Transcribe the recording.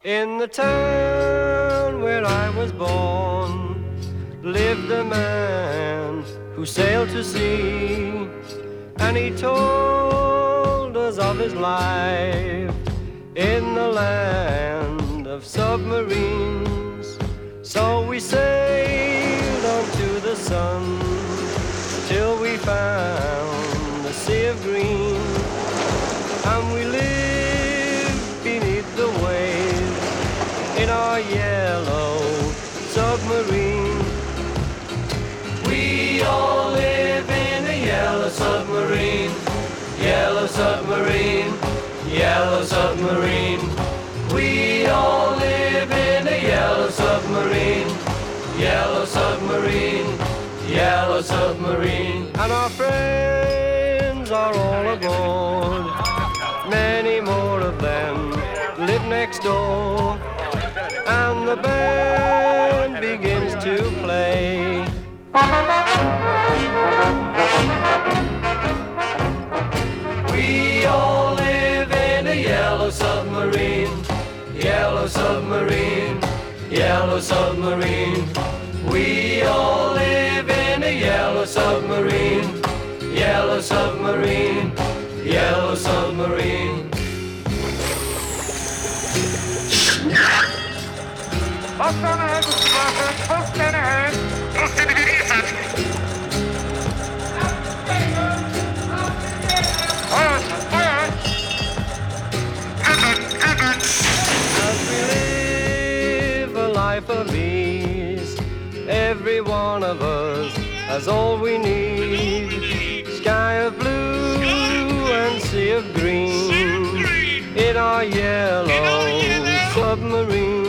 In the town where I was born lived a man who sailed to sea, and he told us of his life in the land of submarines. So we sailed on to the sun till we found the sea of green, and we lived beneath the waves in our yellow submarine. We all live in a yellow submarine, yellow submarine, yellow submarine. We all live in a yellow submarine, yellow submarine, yellow submarine. And our friends are all aboard. Many more of them live next door, and the band begins to play. We all live in a yellow submarine, yellow submarine, yellow submarine. We all live in a yellow submarine, yellow submarine, yellow submarine. Post on ahead, Mr. Barker. Post on ahead. Post on ahead. As we live a life of ease, every one of us has all we need. Sky of blue and sea of green in our yellow submarine.